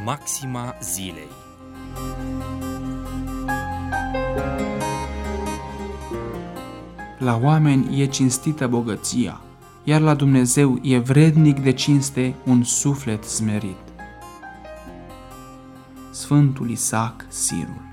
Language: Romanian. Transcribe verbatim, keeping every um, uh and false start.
Maxima zilei. La oameni e cinstită bogăția, iar la Dumnezeu e vrednic de cinste un suflet smerit. Sfântul Isaac Sirul.